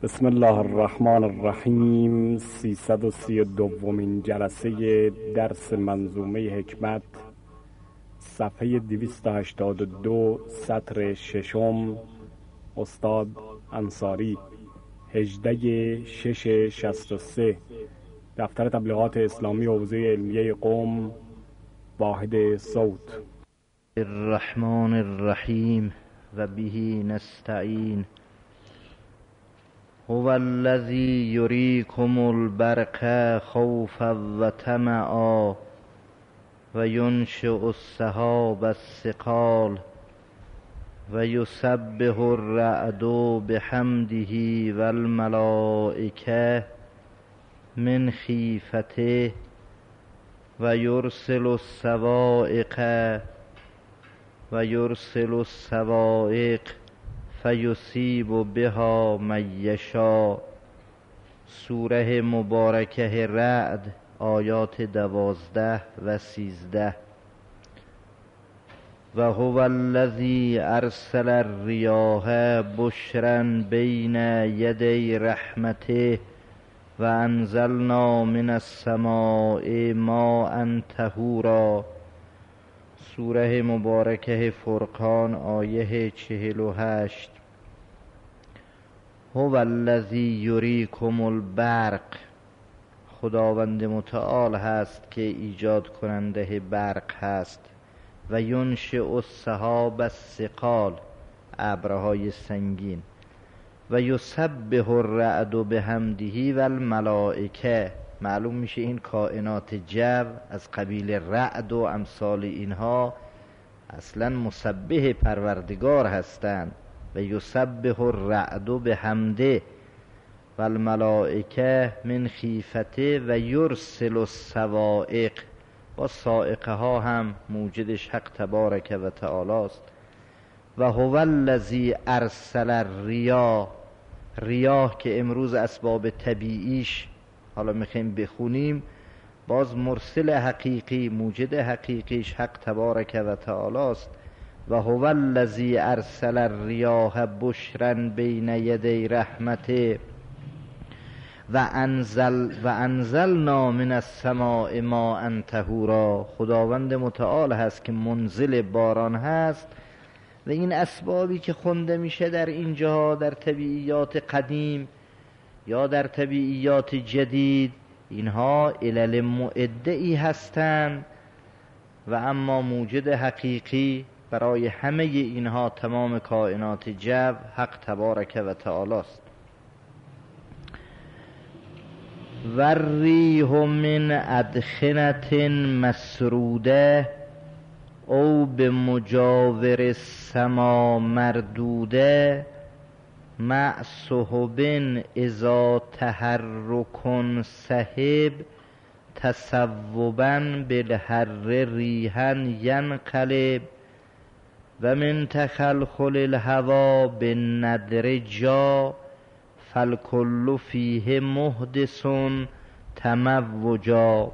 بسم الله الرحمن الرحیم. 332مین جلسه درس منظومه حکمت، صفحه 282، سطر ششم. استاد انصاری، 18/6/63، دفتر تبلیغات اسلامی حوزه علمیه قم، واحد صوت. الرحمن الرحیم و به نستعین. هو الذی یریکم البرق خوفا و طمعا و ینشئ السحاب الثقال و یسبح الرعد بحمده و الملائکه من خیفته و یرسل الصواعق فیصیب بها من یشاء. سوره مبارکه رعد، آیات 12 و 13. و هو الذی ارسل الریاح بشرا بین یدی رحمته و انزلنا من السماء ماء طهورا. سوره مبارکه فرقان، آیه 48. هو الذی یریکم البرق، خداوند متعال هست که ایجاد کننده برق هست. و ینشئ السحاب الثقال، ابرهای سنگین. و یسبح الرعد بحمده و الملائکه، معلوم میشه این کائنات جو از قبیل رعد و امثال اینها اصلا مسبح پروردگار هستند. و یسبح الرعد بحمده و الملائکه من خیفته و یرسل الصواعق، با صاعقه ها هم موجدش حق تبارک و تعالی است. و هو الذی ارسل الریاح، ریاح که امروز اسباب طبیعیش حالا میخوایم بخونیم، باز مرسل حقیقی، موجد حقیقیش حق تبارک و تعالی است. و هو الذی ارسل الریاح بشرا بین یدی رحمته و انزلنا من السماء ماء طهورا. خداوند متعال هست که منزل باران هست و این اسبابی که خونده میشه در اینجا، در طبیعیات قدیم یا در طبیعیات جدید، اینها علل معده‌ای هستند و اما موجد حقیقی برای همه اینها، تمام کائنات جو، حق تبارک و تعالی است. و الریح من ادخنة مسروده او به مجاور السما مردوده مع سحب اذا تحرک سحب تصوبا بالحر ریحا ینقلب و من تخلخل الهوا بالندر جا فالکل فیه محدث تموجا.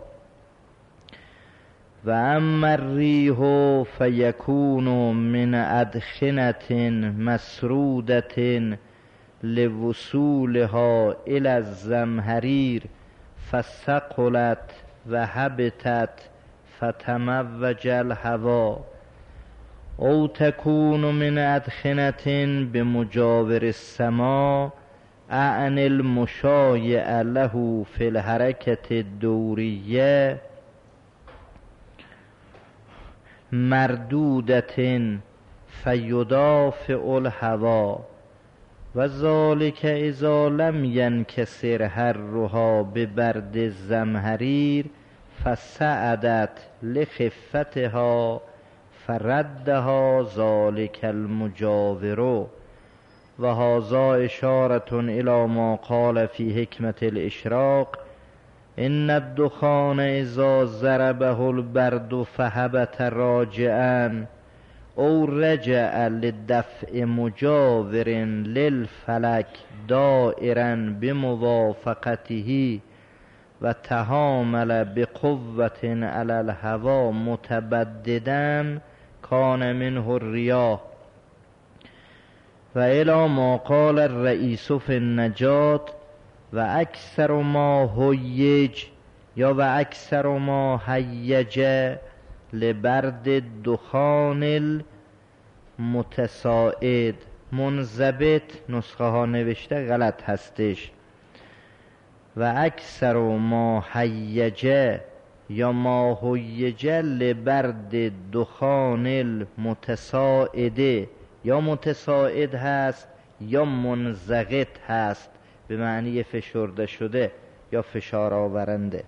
و اما الریح فیکون من ادخنة مسرودة لوصولها الى الزمهریر فثقلت و هبطت فتموج الهوا، او تکون من ادخنة بمجاور السما اعن المشایع له فی الحرکة الدوریه مردودة فیدافع الهوا و ذلک اذا لم ینکسر حرها ببرد الزمهریر فصعدت لخفتها فردها ذلک المجاور. و هذا اشارة الى ما قال فی حکمة الاشراق ان الدخان اذا ضربه البرد فهبط راجعا او رجع لدفع مجاور للفلک دائرا بموافقته و تحامل بقوة علی الهوا متبددا کان منه الریاح. و الی ما قال الرئیس فی النجات و اکثر ما هیج یا و اکثر ما هیج لبرد دخان المتساعد. منضبط نسخه ها نوشته غلط هستش. و اکثر ما هیج یا ما هیج لبرد دخان المتساعد، یا متساعد هست یا منضغط هست به معنی فشرده شده یا فشار آورنده.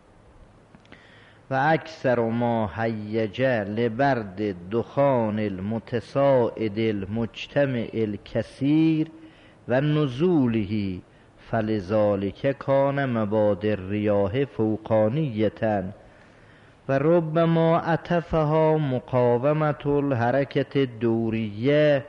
و اکثر ما هیج لبرد دخان المتساعد المجتمع الکثیر و نزوله فلذالک کان مبادر ریاح فوقانیتا و ربما عطفها مقاومت الحرکت دوریه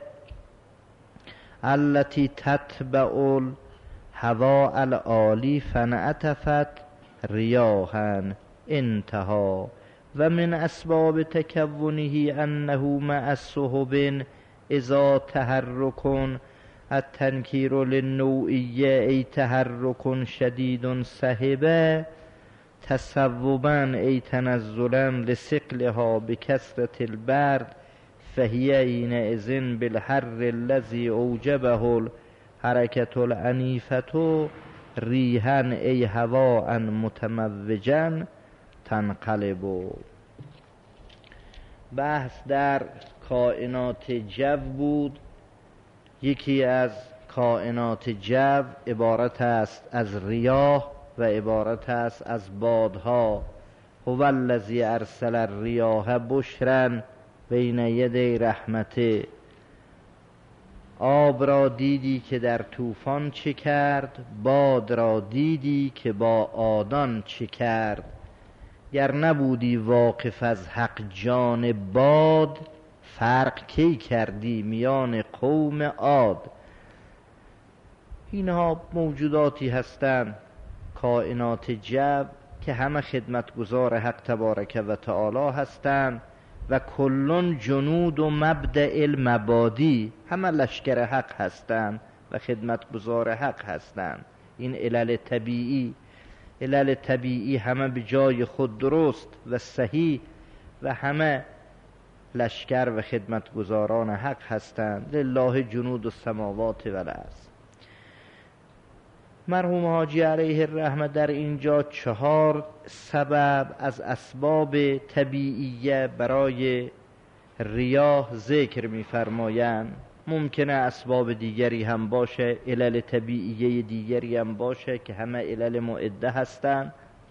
التي تتبع الهواء العالی فانعطفت ریاحا. انتهى. و من اسباب تکونه انه مع السحب اذا تحرک التنکیر للنوعیه ای تحرک شدید صحبه تصوبا ای تنزلا لثقلها بکثرة البرد فهی حینئذ بالحر الذی اوجبه الحرکة العنیفة ریحا ای هواء متموجا تنقلب. بحث در کائنات جو بود. یکی از کائنات جو عبارت است از ریاح و عبارت است از بادها. هو الذی ارسل الریاح بشرا بین یدی رحمته. آب را دیدی که در طوفان چه کرد، باد را دیدی که با عادان چه کرد. گر نبودی واقف از حق جان باد، فرق کی کردی میان قوم عاد. اینها موجوداتی هستند کائنات جو که همه خدمتگزار حق تبارک و تعالی هستند و کلون جنود و مبدأ المبادی، همه لشکر حق هستند و خدمتگزار حق هستند. این علل طبیعی همه به جای خود درست و صحیح و همه لشکر و خدمتگزاران حق هستند. لله جنود السماوات و الارض. مرحوم حاجی علیه الرحمه در اینجا 4 سبب از اسباب طبیعیه برای ریاح ذکر می‌فرمایند. ممکنه اسباب دیگری هم باشه، علل طبیعیه دیگری هم باشه که همه علل معده هستند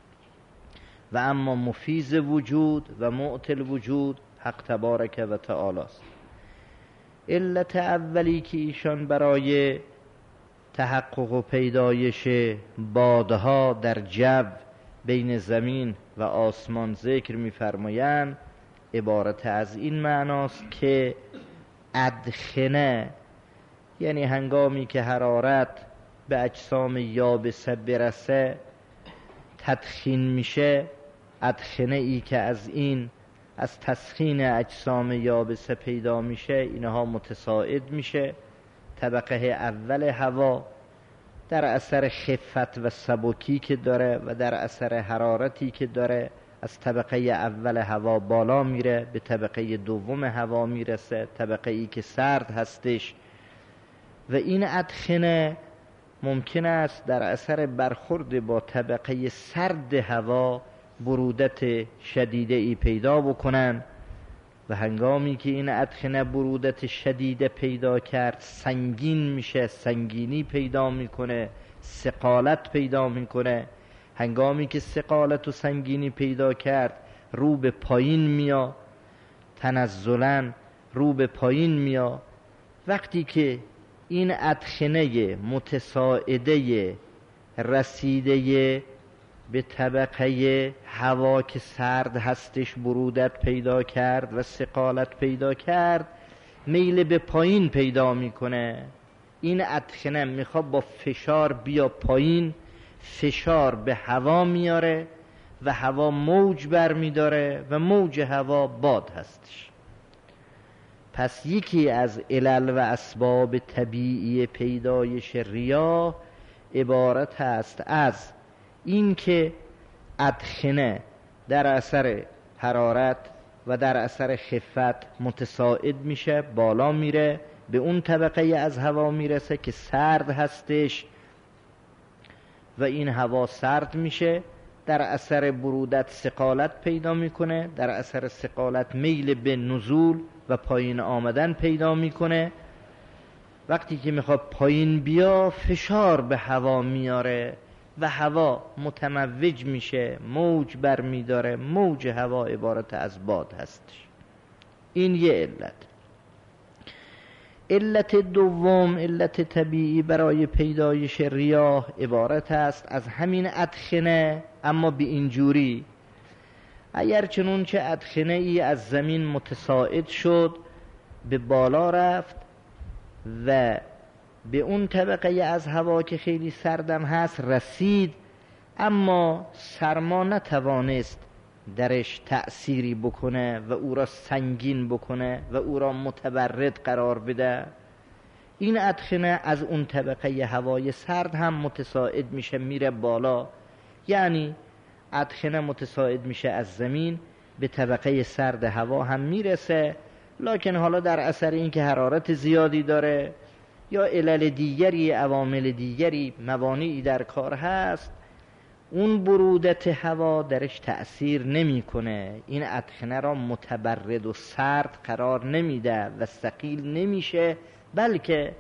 و اما مفیض وجود و معطل وجود حق تبارک و تعالی است. علت اولی که ایشان برای تحقق و پیدایش بادها در جو بین زمین و آسمان ذکر می‌فرمایند عبارت از این معناست که ادخنه، یعنی هنگامی که حرارت به اجسام یابسه برسه تدخین میشه. ادخنه ای که از تسخین اجسام یابسه پیدا میشه اینها متصاعد میشه. طبقه اول هوا در اثر خفت و سبکی که داره و در اثر حرارتی که داره از طبقه اول هوا بالا میره به طبقه دوم هوا میرسه، طبقه ای که سرد هستش و این ادخنه ممکن است در اثر برخورد با طبقه سرد هوا برودت شدیده ای پیدا بکنن و هنگامی که این ادخنه برودت شدیده پیدا کرد سنگین میشه، سنگینی پیدا میکنه، ثقالت پیدا میکنه. هنگامی که ثقالت و سنگینی پیدا کرد رو به پایین میا، تنزلن رو به پایین میا. وقتی که این ادخنه متصاعده رسیده به طبقه هوا که سرد هستش برودت پیدا کرد و ثقالت پیدا کرد، میل به پایین پیدا میکنه. این ادخنه میخواد با فشار بیا پایین، فشار به هوا میاره و هوا موج بر میداره و موج هوا باد هستش. پس یکی از علل و اسباب طبیعی پیدایش ریاح عبارت است از این که ادخنه در اثر حرارت و در اثر خفت متصاعد میشه، بالا میره، به اون طبقه از هوا میرسه که سرد هستش و این هوا سرد میشه، در اثر برودت ثقالت پیدا میکنه، در اثر ثقالت میل به نزول و پایین آمدن پیدا میکنه. وقتی که میخواد پایین بیا فشار به هوا میاره و هوا متموج میشه، موج بر میداره. موج هوا عبارت از باد هستش. این یه علت. علت دوم، علت طبیعی برای پیدایش ریاح عبارت است از همین ادخنه، اما به اینجوری: اگر چنون چه ادخنه ای از زمین متصاعد شد، به بالا رفت و به اون طبقه از هوا که خیلی سردم هست رسید، اما سرما نتوانست درش تأثیری بکنه و او را سنگین بکنه و او را متبرد قرار بده، این ادخنه از اون طبقه هوای سرد هم متصاعد میشه، میره بالا. یعنی ادخنه متصاعد میشه از زمین، به طبقه سرد هوا هم میرسه، لکن حالا در اثر این که حرارت زیادی داره یا علل دیگری، عوامل دیگری، موانعی در کار هست، اون برودت هوا درش تأثیر نمیکنه، این ادخنه را متبرد و سرد قرار نمیده و ثقیل نمیشه، بلکه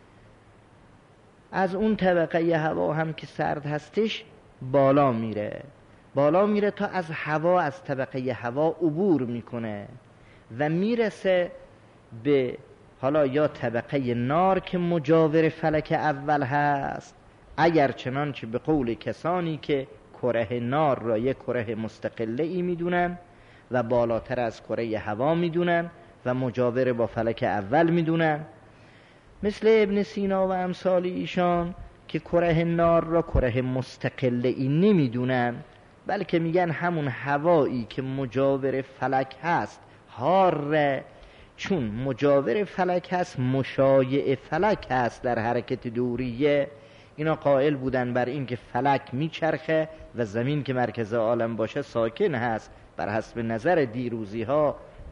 از اون طبقه هوا هم که سرد هستش بالا میره تا از هوا، از طبقه هوا عبور میکنه و میرسه به حالا یا طبقه نار که مجاور فلک اول هست، اگر چنانچه به قول کسانی که کره نار را یک کره مستقله ای میدونن و بالاتر از کره هوا میدونن و مجاور با فلک اول میدونن، مثل ابن سینا و امثال ایشان که کره نار را کره مستقله ای نمیدونن، بلکه میگن همون هوایی که مجاور فلک هست حاره، چون مجاور فلک هست مشایع فلک هست در حرکت دوریه. اینا قائل بودن بر این که فلک میچرخه و زمین که مرکز عالم باشه ساکن هست. بر حسب نظر دیروزی ها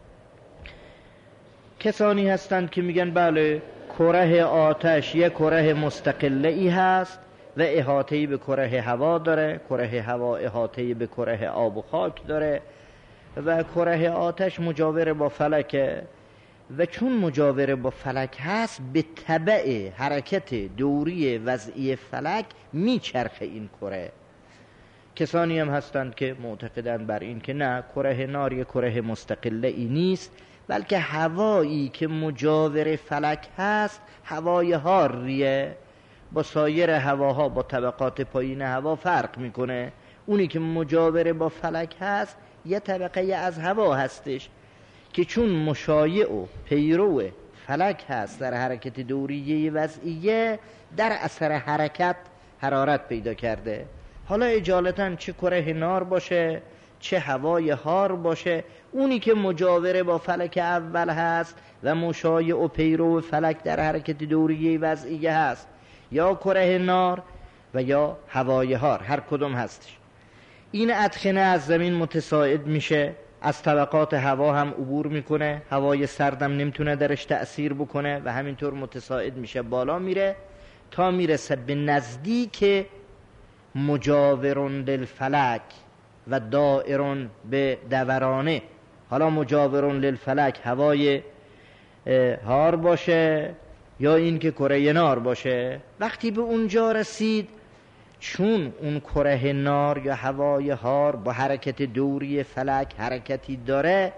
کسانی هستند که میگن بله کره آتش یک کره مستقله ای هست و احاطه‌ای به کره هوا داره، کره هوا احاطه‌ای به کره آب و خاک داره و کره آتش مجاور با فلکه و چون مجاور با فلک هست به تبع حرکت دوری وضعی فلک میچرخه این کره. کسانی هم هستند که معتقدند بر این که نه، کره نار یک کره مستقله ای نیست، بلکه هوایی که مجاور فلک هست هوای حاریه، با سایر هواها با طبقات پایین هوا فرق میکنه. اونی که مجاور با فلک هست یه طبقه از هوا هستش که چون مشایع و پیرو فلک هست در حرکت دوریه وضعیه، در اثر حرکت حرارت پیدا کرده. حالا اجالتا چه کره نار باشه چه هوای حار باشه، اونی که مجاور با فلک اول هست و مشایع و پیرو فلک در حرکت دوریه وضعیه هست، یا کره نار و یا هوای حار، هر کدوم هستش. این ادخنه از زمین متصاعد میشه، از طبقات هوا هم عبور میکنه، هوای سردم نمیتونه درش تأثیر بکنه و همینطور متصاعد میشه، بالا میره تا میرسه به نزدیک مجاورون للفلک و دائرون به دورانه. حالا مجاورون للفلک هوای حار باشه یا این که کره نار باشه. وقتی به اونجا رسید، چون اون کره نار یا هوای حار با حرکت دوری فلک حرکتی داره،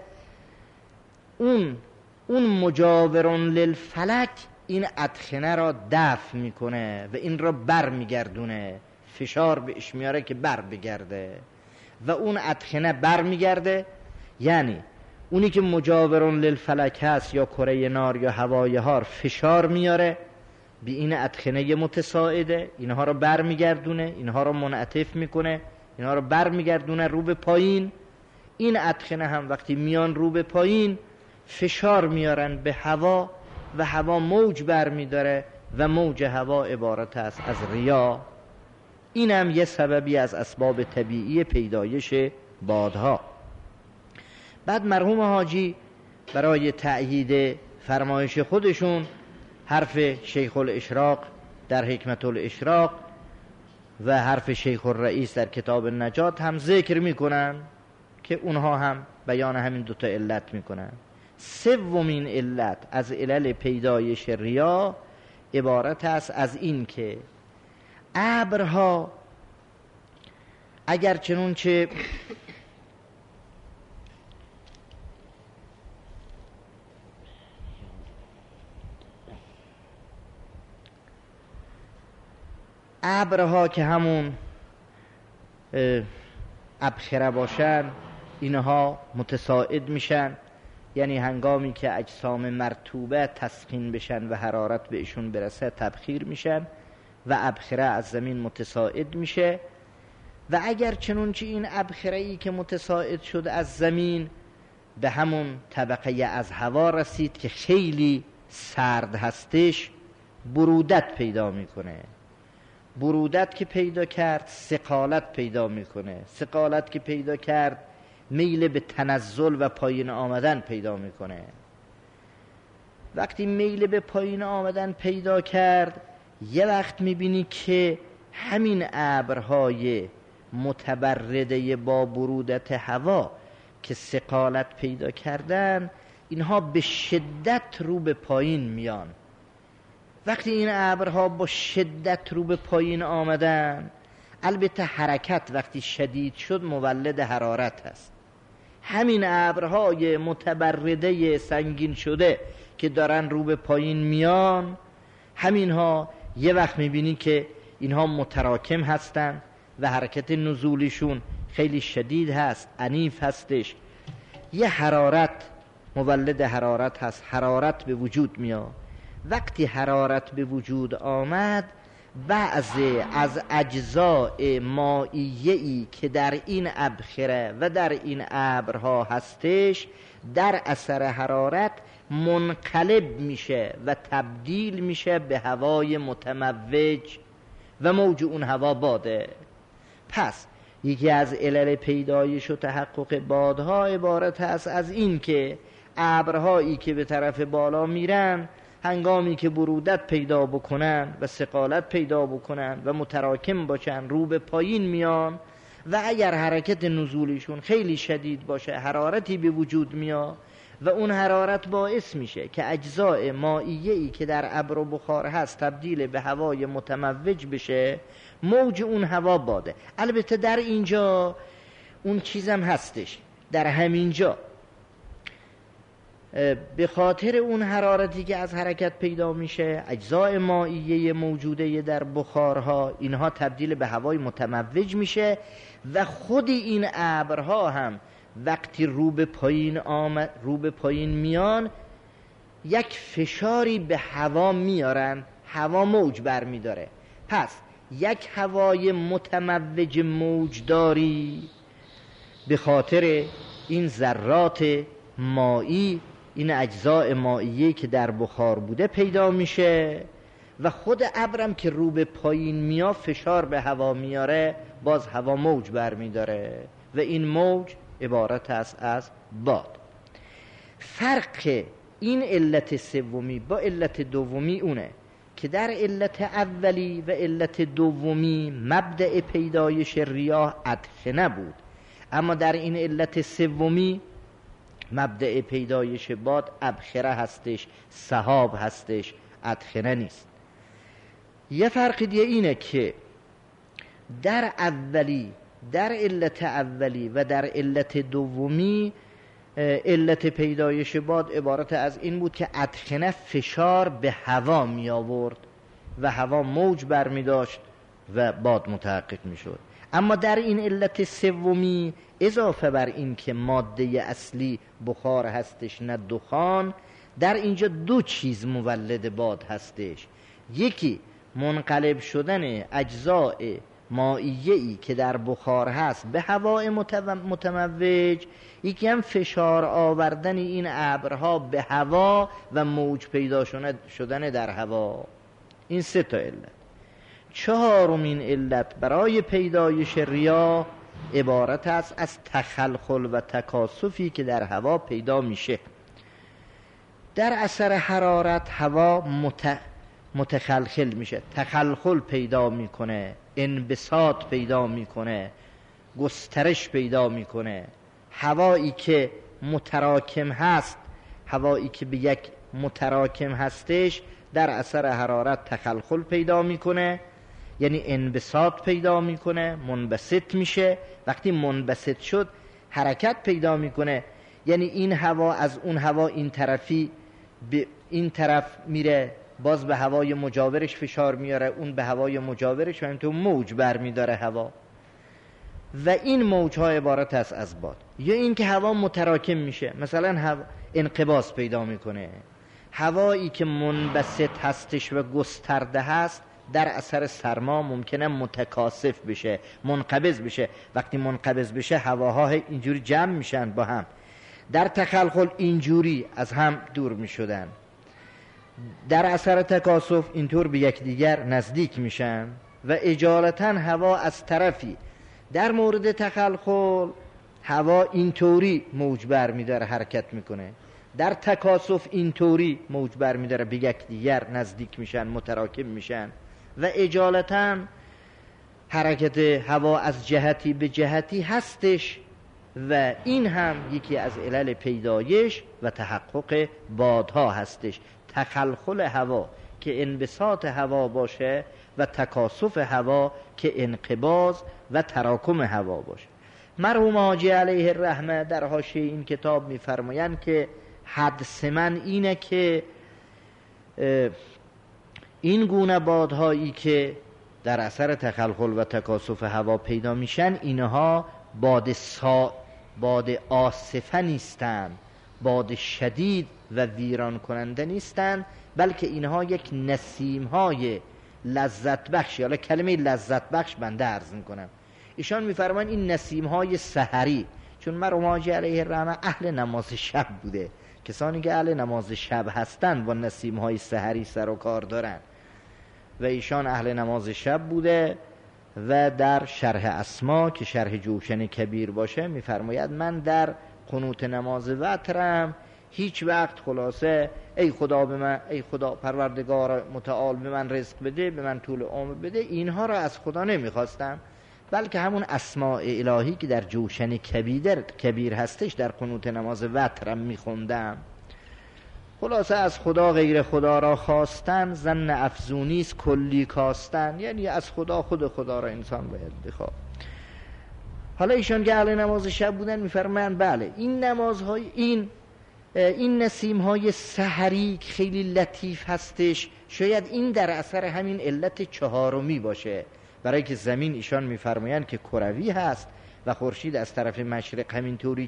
اون مجاورون للفلک این ادخنه را دفع میکنه و این را بر میگردونه، فشار بهش میاره که بر بگرده و اون ادخنه بر میگرده. یعنی اونی که مجاورون للفلک هست یا کره نار یا هوای حار فشار میاره به این ادخنه متصاعده، اینها رو بر میگردونه، اینها رو منعطف میکنه، اینها رو بر میگردونه رو به پایین. این ادخنه هم وقتی میان رو به پایین فشار میارن به هوا و هوا موج برمیداره و موج هوا عبارت است از ریا. این هم یه سببی از اسباب طبیعی پیدایش بادها. بعد مرحوم حاجی برای تأیید فرمایش خودشون حرف شیخ الاشراق در حکمت الاشراق و حرف شیخ الرئیس در کتاب النجات هم ذکر میکنن که اونها هم بیان همین دوتا علت میکنن. سومین علت از علل پیدایش ریا عبارت است از این که ابرها اگر چنانچه ابرها که همون ابخره باشن، اینها متصاعد میشن، یعنی هنگامی که اجسام مرطوبه تسخین بشن و حرارت بهشون برسه تبخیر میشن و ابخره از زمین متصاعد میشه. و اگر چنانچه این ابخره‌ای که متصاعد شد از زمین به همون طبقه از هوا رسید که خیلی سرد هستش، برودت پیدا میکنه. برودت که پیدا کرد ثقالت پیدا میکنه. ثقالت که پیدا کرد میل به تنزل و پایین آمدن پیدا میکنه. وقتی میل به پایین آمدن پیدا کرد، یه وقت میبینی که همین ابرهای متبرده با برودت هوا که ثقالت پیدا کردن، اینها به شدت رو به پایین میان. وقتی این ابرها با شدت رو به پایین آمدن، البته حرکت وقتی شدید شد مولد حرارت هست. همین ابرهای متبرده سنگین شده که دارن رو به پایین میان، همینها یه وقت میبینی که اینها متراکم هستن و حرکت نزولیشون خیلی شدید هست، عنیف هستش. یه حرارت مولد حرارت هست، حرارت به وجود میاد. وقتی حرارت به وجود آمد، بعضی از اجزاء مائیه‌ای که در این ابخره و در این ابرها هستش، در اثر حرارت منقلب میشه و تبدیل میشه به هوای متموج و موج اون هوا باده. پس یکی از علل پیدایش و تحقق بادها عبارت است از این که ابرهایی که به طرف بالا میرن، هنگامی که برودت پیدا بکنن و ثقالت پیدا بکنن و متراکم باشن، رو به پایین میان و اگر حرکت نزولیشون خیلی شدید باشه، حرارتی به وجود میاد و اون حرارت باعث میشه که اجزاء مائیه‌ای که در ابر و بخار هست تبدیل به هوای متموج بشه، موج اون هوا باده. البته در اینجا اون چیزم هستش، در همینجا به خاطر اون حرارتی که از حرکت پیدا میشه، اجزاء مائیه موجوده در بخارها اینها تبدیل به هوای متموج میشه و خود این ابرها هم وقتی رو به پایین میان، یک فشاری به هوا میارن، هوا موج برمیداره. پس یک هوای متموج موجداری به خاطر این ذرات مایی، این اجزاء مائیه که در بخار بوده پیدا میشه و خود ابرم که رو به پایین میاد فشار به هوا میاره، باز هوا موج برمیداره و این موج عبارت است از باد. فرق این علت سومی با علت دومی اونه که در علت اولی و علت دومی مبدأ پیدایش ریاح ادخنه بود، اما در این علت سومی مبدأ پیدایش باد ابخره هستش، سحاب هستش، ادخنه نیست. یه فرق دیگه اینه که در علت اولی و در علت دومی علت پیدایش باد عبارت از این بود که ادخنه فشار به هوا می آورد و هوا موج برمی داشت و باد متحقق می شد. اما در این علت سومی اضافه بر این که ماده اصلی بخار هستش نه دخان، در اینجا دو چیز مولد باد هستش. یکی منقلب شدن اجزاء مائیه‌ای که در بخار هست به هواء متموج، یکی هم فشار آوردن این ابرها به هوا و موج پیدا شدن در هوا. این 3 تا علت. 4مین علت برای پیدایش ریاح عبارت است از تخلخل و تکاثفی که در هوا پیدا میشه. در اثر حرارت هوا متخلخل میشه، تخلخل پیدا میکنه، انبساط پیدا میکنه، گسترش پیدا میکنه. هوایی که متراکم هست، هوایی که به یک متراکم هستش، در اثر حرارت تخلخل پیدا میکنه، یعنی انبساط پیدا میکنه، منبسط میشه. وقتی منبسط شد حرکت پیدا میکنه، یعنی این هوا از اون هوا این طرفی به این طرف میره، باز به هوای مجاورش فشار میاره، اون به هوای مجاورش، و اینطور موج برمیداره هوا. و این موج ها عبارت است از باد. یا این که هوا متراکم میشه، مثلا هوا انقباض پیدا میکنه. هوایی که منبسط هستش و گسترده هست در اثر سرما ممکنه متکاثف بشه، منقبض بشه. وقتی منقبض بشه هواها اینجوری جمع میشن با هم، در تخلخل اینجوری از هم دور میشدن، در اثر تکاثف اینطور به یکدیگر نزدیک میشن. و اجالتا هوا از طرفی در مورد تخلخل هوا اینطوری موج برمیداره، حرکت میکنه، در تکاثف اینطوری موج برمیداره، به یکدیگر نزدیک میشن، متراکم میشن. و اجالتا حرکت هوا از جهتی به جهتی هستش و این هم یکی از علل پیدایش و تحقق بادها هستش. تخلخل هوا که انبساط هوا باشه و تکاثف هوا که انقباض و تراکم هوا باشه. مرحوم حاجی علیه الرحمه در حاشیه این کتاب می‌فرمایند که حدس من اینه که این گونه بادهایی که در اثر تخلخل و تکاثف هوا پیدا میشن، اینها باد آصفه نیستن، باد شدید و ویران کننده نیستن، بلکه اینها یک نسیم های لذت بخشی. حالا کلمه لذت بخش بنده عرض میکنم، ایشان میفرمان این نسیم های سحری، چون مرحوم حاجی علیه الرحمه اهل نماز شب بوده. کسانی که اهل نماز شب هستن با نسیم های سحری سر و کار دارن و ایشان اهل نماز شب بوده. و در شرح اسما که شرح جوشن کبیر باشه میفرماید من در قنوت نماز وترم هیچ وقت خلاصه ای خدا به من، ای خدا پروردگار متعال به من رزق بده، به من طول عمر بده، اینها را از خدا نمیخواستم، بلکه همون اسماء الهی که در جوشن کبیر هستش در قنوت نماز وترم میخوندم. خلاصه از خدا غیر خدا را خواستن ظن افزونی است کلی کاستن، یعنی از خدا خود خدا را انسان باید بخواد. حالا ایشان که اهل نماز شب بودن میفرمایند بله این نمازهای این نسیم‌های سحری که خیلی لطیف هستش، شاید این در اثر همین علت 4می باشه، برای که زمین ایشان میفرمایند که کروی هست و خورشید از طرف مشرق همینطوری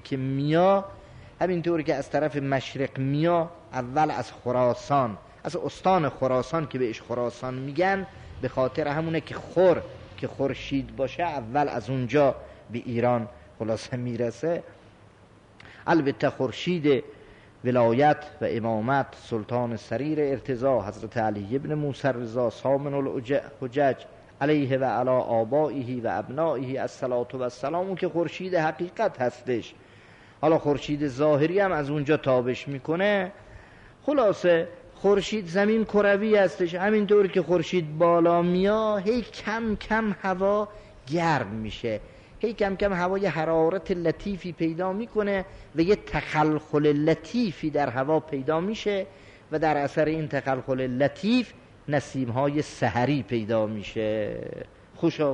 که از طرف مشرق میا، اول از خراسان، از استان خراسان که بهش خراسان میگن، به خاطر همونه که خورشید باشه اول از اونجا به ایران خلاصه میرسه. البته خورشید ولایت و امامت سلطان سریر ارتضا حضرت علی ابن موسی رضا سامن الحجج علیه و علی آبائه و ابنائه الصلاة و السلام که خورشید حقیقت هستش. حالا خورشید ظاهری هم از اونجا تابش میکنه. خلاصه خورشید زمین کروی هستش، همینطور که خورشید بالا میا هی کم کم هوا گرم میشه، هی کم کم هوا یه حرارت لطیفی پیدا میکنه و یه تخلخل لطیفی در هوا پیدا میشه و در اثر این تخلخل لطیف نسیم‌های سحری پیدا میشه. خوشا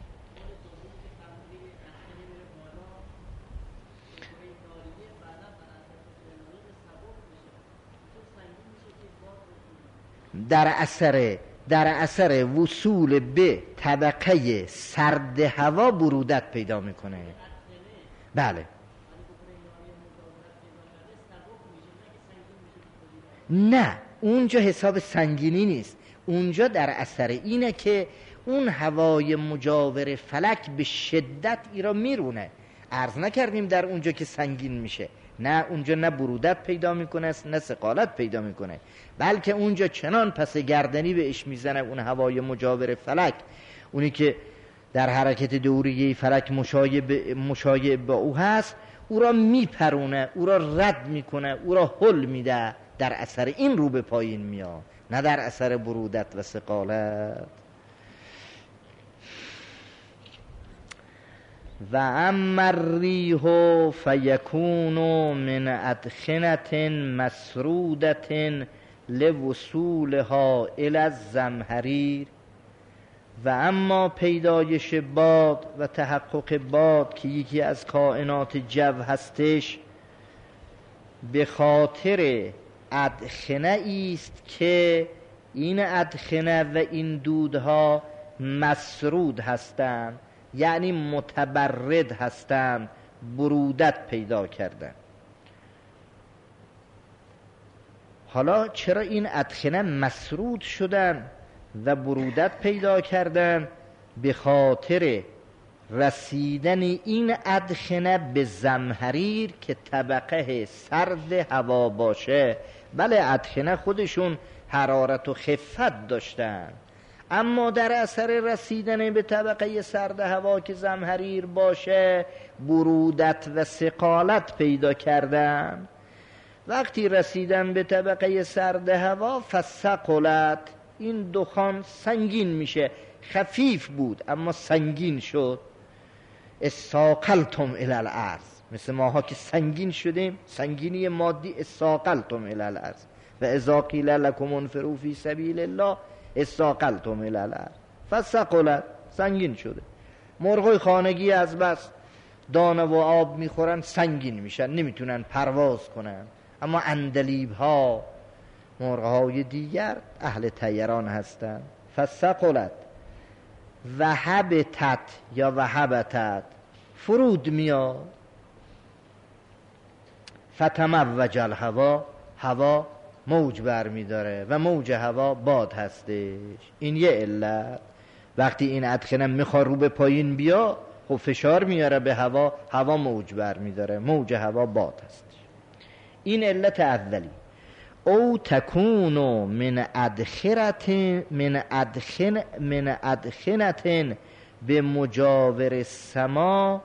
در اثر وصول به طبقه سرد هوا برودت پیدا میکنه. بله نه، اونجا حساب سنگینی نیست، اونجا در اثر اینه که اون هوای مجاور فلک به شدت ای را میرونه. عرض نکردیم در اونجا که سنگین میشه، نه اونجا نه برودت پیدا میکنه نه ثقالت پیدا میکنه، بلکه اونجا چنان پس گردنی بهش میزنه اون هوای مجاور فلک، اونی که در حرکت دوریه فلک مشایع با او هست، او را میپرونه، او را رد میکنه، او را حل میده. در اثر این رو به پایین میاد، نه در اثر برودت و ثقالت. و اما الریح فیکون من ادخنة مسرودة لوصولها الی الزمهریر. و اما پیدایش باد و تحقق باد که یکی از کائنات جو هستش، به خاطر ادخنه ایست که این ادخنه و این دودها مسرود هستند، یعنی متبرد هستند، برودت پیدا کردن. حالا چرا این ادخنه مسرود شدن و برودت پیدا کردن؟ به خاطر رسیدن این ادخنه به زمهریر که طبقه سرد هوا باشه. بله ادخنه خودشون حرارت و خفت داشتن، اما در اثر رسیدن به طبقه سرد هوا که زمهریر باشه برودت و ثقالت پیدا کردن. وقتی رسیدن به طبقه سرد هوا فثقلت، این دخان سنگین میشه. خفیف بود اما سنگین شد. استاقلتم الی الارض، مثل ماها که سنگین شدیم، سنگینی مادی. استاقلتم الی الارض و اذا قیل لکم انفروا فی سبیل الله استاقلتم الی الارض فثقلت، سنگین شده. مرغای خانگی از بس دانه و آب میخورن سنگین میشن، نمیتونن پرواز کنن. اما اندلیب ها، مرغهای دیگر اهل طیران هستند. فثقلت وهبتت یا وهبتت، فرود میاد. فتموج الهوا، هوا موج بر میداره و موج هوا باد هستش. این یه علت. وقتی این ادخنه میخواد رو به پایین بیا، خب فشار میاره به هوا، هوا موج بر میداره، موج هوا باد هستش. این علت اولی. او تکون من ادخنة به مجاور السما،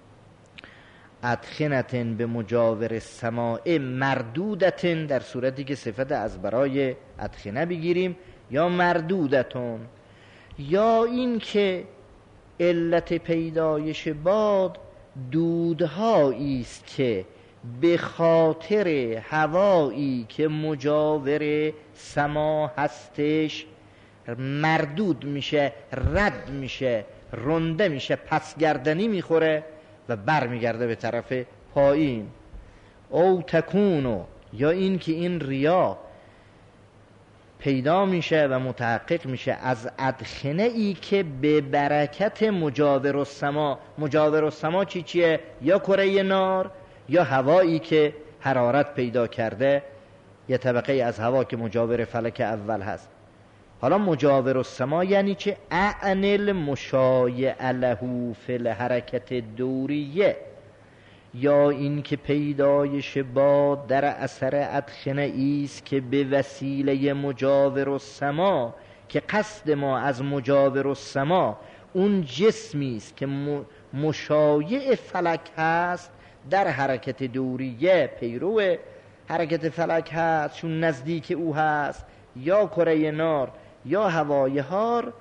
ادخنة به مجاور السماء مردودة، در صورتی که صفت از برای ادخنه بگیریم، یا مردودتون، یا این که علت پیدایش باد دودهایی است که به خاطر هوایی که مجاور سما هستش مردود میشه، رد میشه، رنده میشه، پس گردنی میخوره و بر میگرده به طرف پایین. او تکونو، یا این که این ریا پیدا میشه و متحقق میشه از ادخنه ای که به برکت مجاور السما. مجاور السما چیه؟ یا کره نار یا هوایی که حرارت پیدا کرده، یه طبقه از هوا که مجاور فلک اول هست. حالا مجاور السما یعنی چه؟ اعن المشایع له فی الحرکت دوریه، یا این که پیدایش باد در اثر ادخنه ایست که به وسیله مجاور السما، که قصد ما از مجاور السما اون جسمی است که مشایع فلک هست، در حرکت دوریه پیرو حرکت فلک هست، چون نزدیک او هست، یا کره نار یا هوای هار.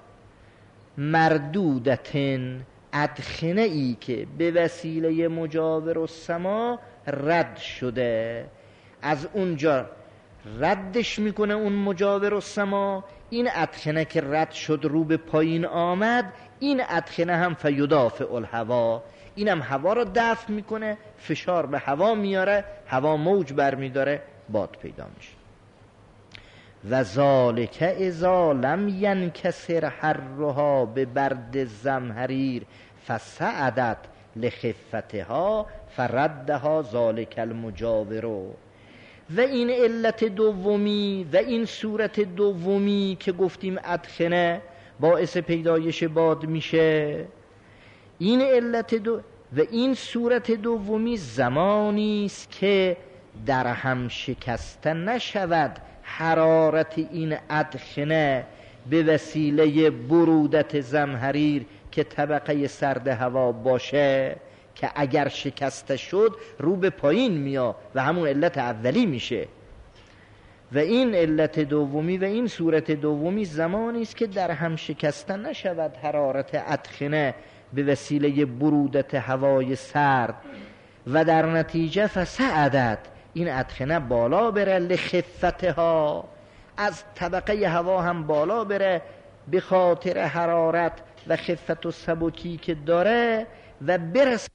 مردودتن، ادخنه ای که به وسیله مجاور السما رد شده، از اونجا ردش میکنه اون مجاور السما. این ادخنه که رد شد رو به پایین آمد، این ادخنه هم فیدافع الهوا، اینم هوا رو دفع میکنه، فشار به هوا میاره، هوا موج بر میداره، باد پیدا میشه. و ذالک اذا لم ینکسر حرها به برد زمهریر فسعدت لخفتها فردها ذالک المجاور. و این علت دومی و این صورت دومی که گفتیم ادخنه باعث پیدایش باد میشه. این علت و این صورت دومی زمانی است که در هم شکسته نشود حرارت این ادخنه به وسیله برودت زمهریر که طبقه سرد هوا باشه، که اگر شکسته شد رو به پایین میاد و همون علت اولی میشه. و این علت دومی و این صورت دومی زمانی است که در هم شکسته نشود حرارت ادخنه به وسیله برودت هوای سرد و در نتیجه فسعدت این ادخنه بالا بره لخفتها، از طبقه هوا هم بالا بره به خاطر حرارت و خفت و سبکی که داره و برسه.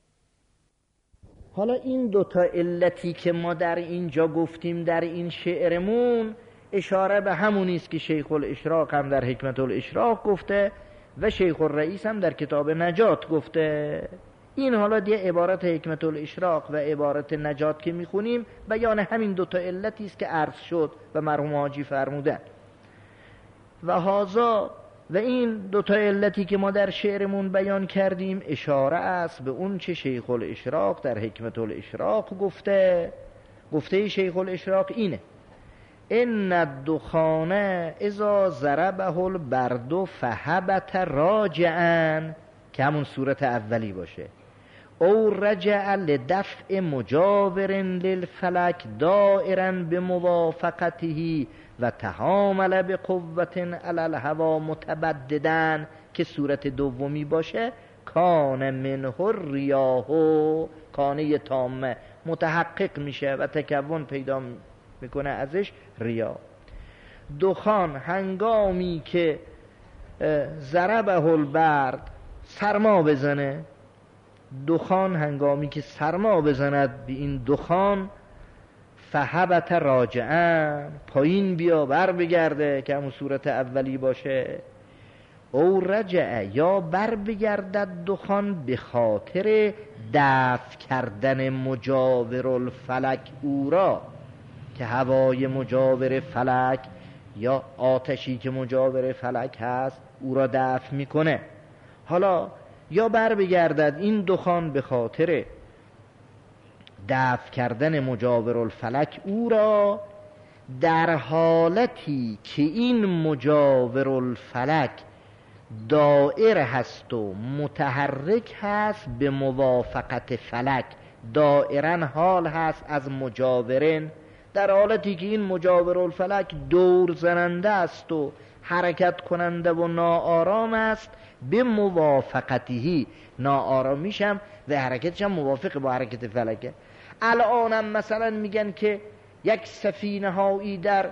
حالا این دوتا علتی که ما در اینجا گفتیم در این شعرمون اشاره به همونی است که شیخ الاشراق هم در حکمت الاشراق گفته و شیخ الرئیس هم در کتاب نجات گفته. این حالا دیگه عبارت حکمت الاشراق و عبارت نجات که میخونیم بیان همین دوتا علتی است که عرض شد و مرحوم حاجی فرمودن. و هازا و این دوتا علتی که ما در شعرمون بیان کردیم اشاره است به اون چه شیخ الاشراق در حکمت الاشراق گفته شیخ الاشراق اینه: ان الدخان اذا ضربه البرد فهبت راجعا، که همون صورت اولی باشه، او رجع لدفع مجاور للفلک دائرا بموافقته و تحامل بقوة علی الهوا متبددا، که صورت دومی باشه کان منه الریاح، کانه تامه متحقق میشه و تکون پیدا میکنه ازش ریا. دخان هنگامی که ضربه البرد سرما بزنه، دخان هنگامی که سرما بزند به این دخان فهبت راجعا، پایین بیا بر بگرده که همون صورت اولی باشه، او رجع یا بر بگردد دخان به خاطر دفع کردن مجاور الفلک او را، که هوای مجاور فلک یا آتشی که مجاور فلک هست او را دفع میکنه. حالا یا بر بگردد این دخان به خاطر دفع کردن مجاور الفلک او را در حالتی که این مجاور الفلک دائر هست و متحرک هست به موافقت فلک، دائرن حال هست از مجاورن، در حالتی که این مجاور الفلک دور زننده است و حرکت کننده و ناآرام است، به موافقتی ناآرامیشم و حرکتشم موافق با حرکت فلکه. الانم مثلا میگن که یک سفینه هایی در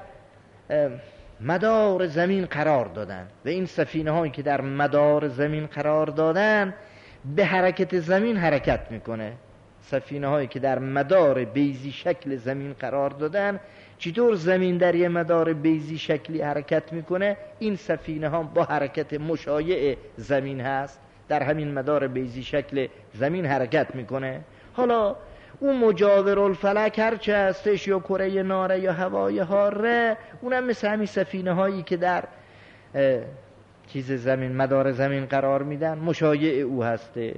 مدار زمین قرار دادن و این سفینه هایی که در مدار زمین قرار دادن به حرکت زمین حرکت میکنه. سفینه هایی که در مدار بیضی شکل زمین قرار دادن، چطور زمین در یه مدار بیضی شکلی حرکت میکنه؟ این سفینه ها با حرکت مشایع زمین هست، در همین مدار بیضی شکل زمین حرکت میکنه. حالا اون مجاور الفلک هرچه هستش، یا کره ناره یا هوای حاره، اونم مثل همین سفینه هایی که در چیز زمین مدار زمین قرار میدن مشایع او هستش.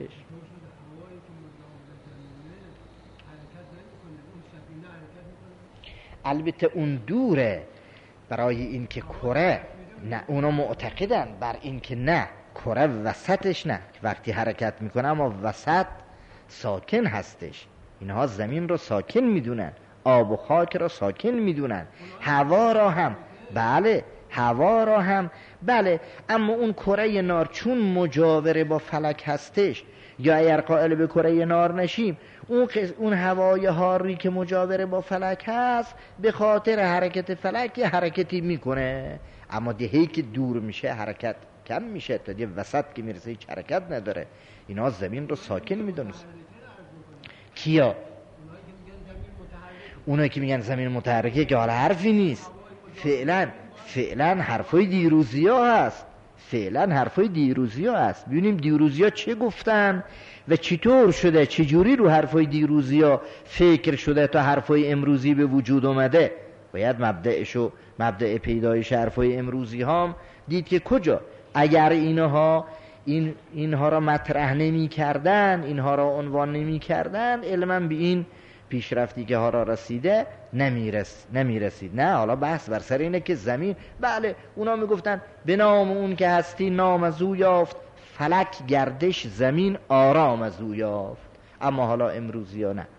البته اون دوره برای این که کره، نه اونا معتقدن بر این که نه کره وسطش، نه وقتی حرکت میکنه اما وسط ساکن هستش. اینها زمین رو ساکن میدونن، آب و خاک رو ساکن میدونن، هوا را هم، بله هوا را هم، بله. اما اون کره نار چون مجاوره با فلک هستش، یا اگر قائل به کره نار نشیم، اون هوای حاری که مجاوره با فلک هست به خاطر حرکت فلک یه حرکتی میکنه، اما دهی که دور میشه حرکت کم میشه، تا دیگه وسط که میرسه هیچ حرکت نداره. اینا زمین رو ساکن میدونست. کیا؟ اونایی که میگن زمین متحرکه، که حالا حرفی نیست، فعلا حرفای دیروزی ها هست، ببینیم دیروزی ها چه گفتن و چطور شده، چجوری رو حرفای دیروزی ها فکر شده تا حرفای امروزی به وجود اومده. باید مبدأ پیدایش حرفای امروزی ها هم دید که کجا اگر اینها را مطرح نمی کردن، اینها را عنوان نمی کردن، علما به این پیشرفتی که ها را رسیده نمی رسید. نه، حالا بحث بر سر اینه که زمین، بله اونا می گفتن به نام اون که هستی نام از او یافت، فلک گردش زمین آرام از او یافت. اما حالا امروزی ها نه.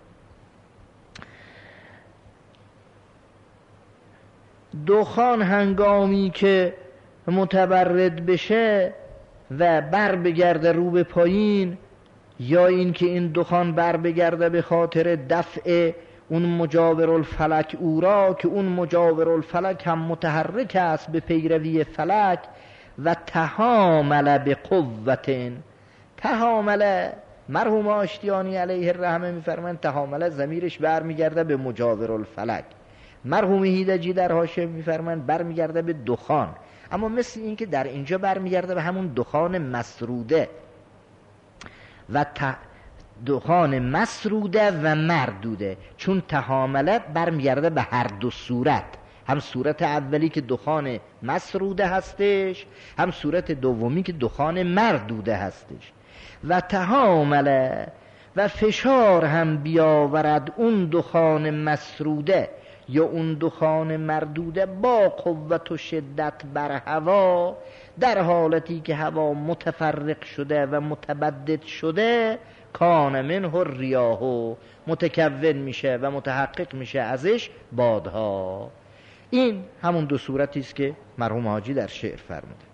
دخان هنگامی که متبرد بشه و بر بگرده رو به پایین، یا این که این دخان بر بگرده به خاطر دفع اون مجاور الفلک او را، که اون مجاور الفلک هم متحرک است به پیروی فلک. و تحامل به قوت، تحامل مرحوم آشتیانی علیه الرحمه میفرمایند تحامل ضمیرش بر میگرده به مجاور الفلک. مرحوم هیدجی در حاشیه میفرمایند بر میگرده به دخان، اما مثل این که در اینجا بر میگرده به همون دخان مسروده و دخان مسروده و مردوده، چون تحامله بر میگرده به هر دو صورت، هم صورت اولی که دخان مسروده هستش، هم صورت دومی که دخان مردوده هستش. و تحامله و فشار هم بیاورد اون دخان مسروده یا اون دخان مردوده با قوت و شدت بر هوا، در حالتی که هوا متفرق شده و متبدد شده، کان منه الریاح، متکون میشه و متحقق میشه ازش بادها. این همون دو صورتی است که مرحوم حاجی در شعر فرموده.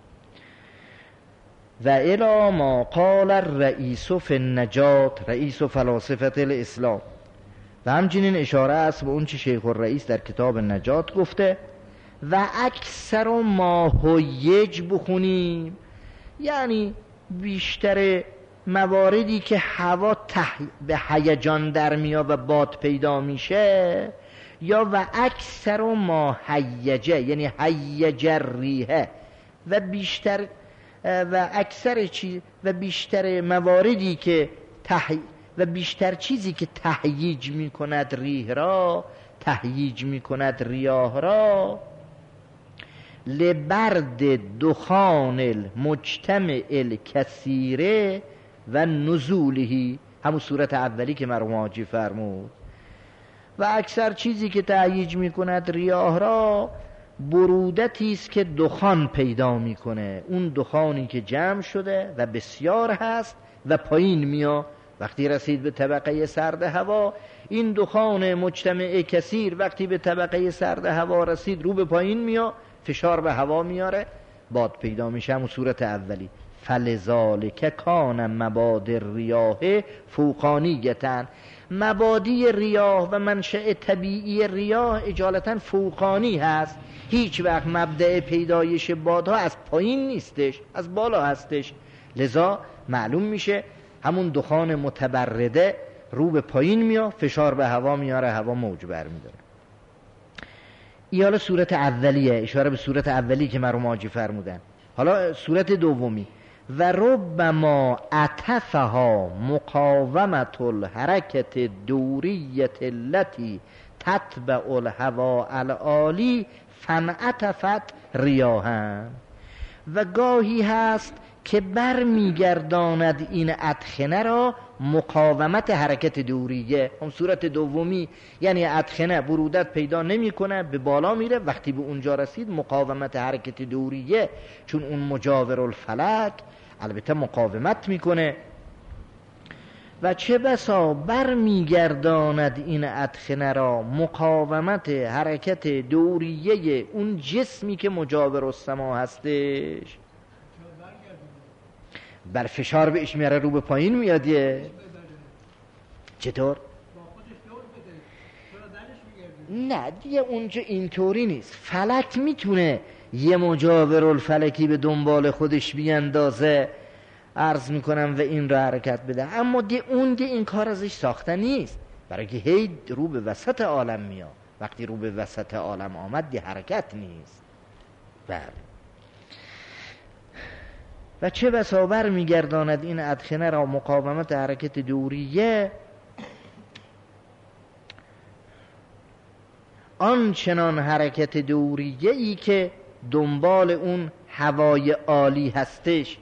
و الی ما قال الرئیس فی النجات، رئیس فلاسفه الاسلام. و همچنین اشاره است به اون چه شیخ الرئیس در کتاب نجات گفته. و اکثر ما هیج بخونیم، یعنی بیشتر مواردی که هوا به هیجان در میاد و باد پیدا میشه، یا و اکثر ما هیجه یعنی هیج الریح، و بیشتر و اکثر چیز و بیشتر مواردی که و بیشتر چیزی که تهییج می کند ریح را، تهییج می کند ریاح را، لبرد دخان المجتمع الکثیره و نزوله، همون صورت اولی که مرحوم حاجی فرمود. و اکثر چیزی که تهییج می کند ریاح را، برودتی است که دخان پیدا میکنه، اون دخانی که جمع شده و بسیار هست و پایین میاد. وقتی رسید به طبقه سرد هوا، این دخان مجتمع کثیر وقتی به طبقه سرد هوا رسید رو به پایین میاد، فشار به هوا میاره، باد پیدا میشه، همون صورت اولی. فلذالک کان مبادی الریاح فوقانیتن، مبادی ریاح و منشأ طبیعی ریاح اجالتا فوقانی هست. هیچ وقت مبدأ پیدایش بادها از پایین نیستش، از بالا هستش. لذا معلوم میشه همون دخان متبرده رو به پایین میاد، فشار به هوا میاره، هوا موج برمیداره. این حالا صورت اولیه، اشاره به صورت اولی که مرحوم حاجی فرمودن. حالا صورت دومی. و ربما عطفها مقاومت الحرکت دوریت التي تتبع الهوا العالی فانعطفت ریاحا. و گاهی هست که بر میگرداند این ادخنه را مقاومت حرکت دوریه، هم صورت دومی، یعنی ادخنه برودت پیدا نمیکنه، به بالا میره، وقتی به اونجا رسید مقاومت حرکت دوریه، چون اون مجاور الفلک البته مقاومت میکنه. و چه بسا بر میگرداند این ادخنه را مقاومت حرکت دوریه اون جسمی که مجاور السما هستش، بر فشار بهش میاره رو به پایین میادیه. چطور؟ نه دیگه اونجا اینطوری نیست. فلک میتونه یه مجاور الفلکی به دنبال خودش بیاندازه، عرض میکنم، و این رو حرکت بده، اما دی اون دی این کار ازش ساخته نیست، برای که هی رو به وسط عالم میاد. وقتی رو به وسط عالم آمد دی حرکت نیست. بله. و چه بسا بر میگرداند این ادخنه را مقاومت حرکت دوریه، آنچنان حرکت دوریه ای که دنبال اون هوای عالی هستش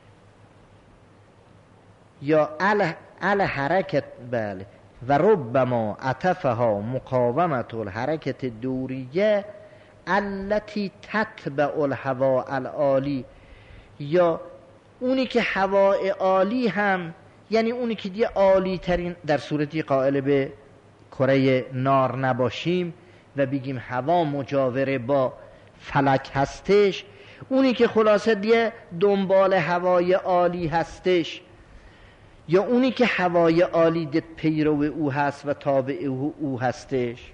یا حرکت، بله، و ربما عطفها مقاومت الحرکت دوریه التي تتبع الهوا العالی، یا اونی که هوای عالی هم یعنی اونی که دیگه عالی ترین، در صورتی قائل به کره نار نباشیم و بگیم هوا مجاوره با فلک هستش، اونی که خلاصه دیگه دنبال هوای عالی هستش، یا اونی که هوای عالی ده پیرو او هست و تابع او هستش.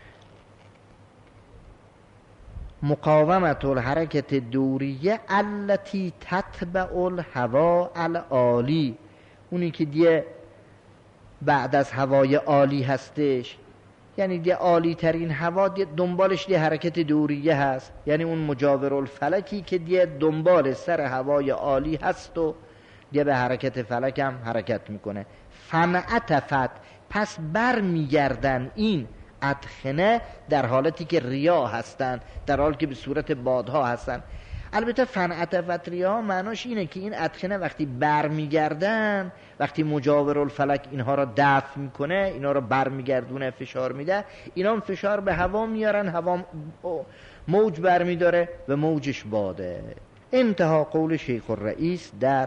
مقاومت الحرکت دوریه التي تتبع الهوا العالی، اونی که دیگه بعد از هوای عالی هستش، یعنی دیگه عالی ترین هوا دیگه دنبالش دیگه حرکت دوریه هست، یعنی اون مجاور الفلکی که دیگه دنبال سر هوای عالی هست و دیگه به حرکت فلک هم حرکت میکنه. فنعتفت، پس بر میگردن این ادخنه در حالتی که ریا هستن، در حالی که به صورت بادها هستن. البته فنعتفت ریا معناش اینه که این ادخنه وقتی بر میگردن، وقتی مجاور الفلک اینها را دفع میکنه، اینها را بر میگردونه، فشار میده، اینا هم فشار به هوا میارن، هوا موج بر میداره و موجش باده. انتها قول شیخ الرئیس در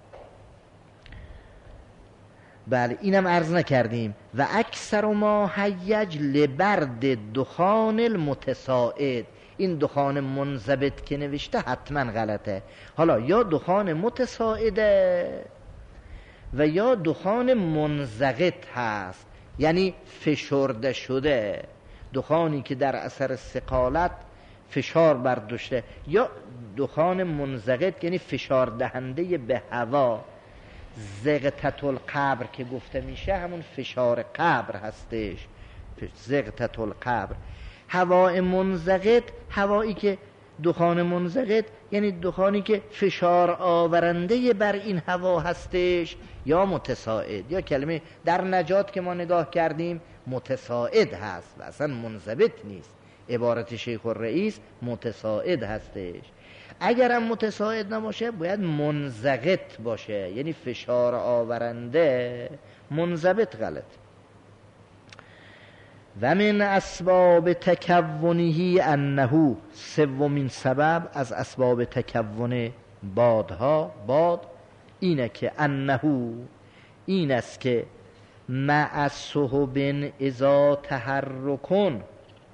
بله اینم عرض نکردیم. و اکثر ما هیج لبرد دخان المتساعد، این دخان منضبط که نوشته حتما غلطه. حالا یا دخان متساعده و یا دخان منضغط هست، یعنی فشرده شده، دخانی که در اثر ثقالت فشار برداشته، یا دخان منضغط یعنی فشار دهنده به هوا. زغطت القبر که گفته میشه همون فشار قبر هستش، زغطت القبر. هوای منضغط، هوایی که دخان منضغط یعنی دخانی که فشار آورنده بر این هوا هستش، یا متساعد، یا کلمه در نجات که ما نگاه کردیم متساعد هست و اصلا منضبط نیست. عبارت شیخ الرئیس متساعد هستش. اگرم متساعد نباشه باید منضغط باشه، یعنی فشار آورنده. منضبط غلط. و من اسباب تکونه انه، سومین سبب از اسباب تکون بادها، باد اینه که انه این است که مع سحب اذا تحرکن،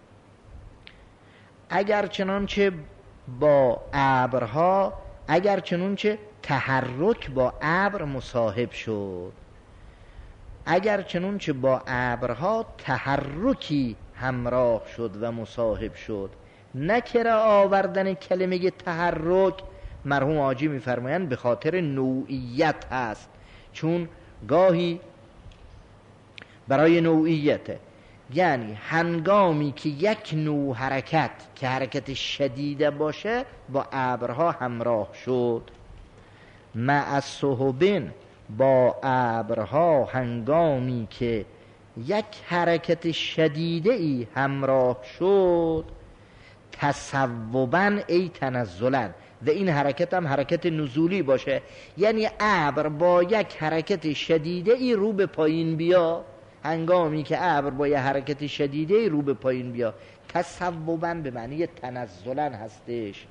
اگر چنانچه با ابرها، اگر چنانچه تحرک با ابر مصاحب شد، اگر چنانچه با ابرها تحرکی همراه شد و مصاحب شد. نکره آوردن کلمه تحرک مرحوم حاجی میفرمایند به خاطر نوعیت هست، چون گاهی برای نوعیته، یعنی هنگامی که یک نوع حرکت که حرکت شدیده باشه با ابرها همراه شد. مع سحبن، با ابرها هنگامی که یک حرکت شدیده ای همراه شد. تصوبا ای تنزلا، و این حرکت هم حرکت نزولی باشه، یعنی ابر با یک حرکت شدیده ای رو به پایین بیا. هنگامی که ابر با یک حرکت شدیده ای رو به پایین بیا. تصوبا به معنی تنزلا هستش،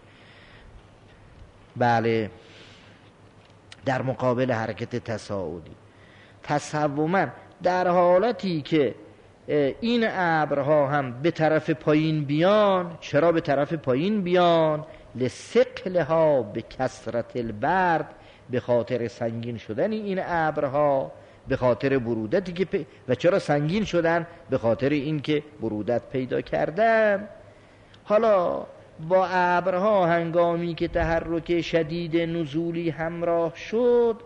بله، در مقابل حرکت تصاعدی. تصوما در حالتی که این ابرها هم به طرف پایین بیان. چرا به طرف پایین بیان؟ لثقلها به کثرت البرد، به خاطر سنگین شدن این ابرها، به خاطر برودتی که و چرا سنگین شدن؟ به خاطر این که برودت پیدا کردن. حالا با ابرها هنگامی که تحرک شدید نزولی همراه شد،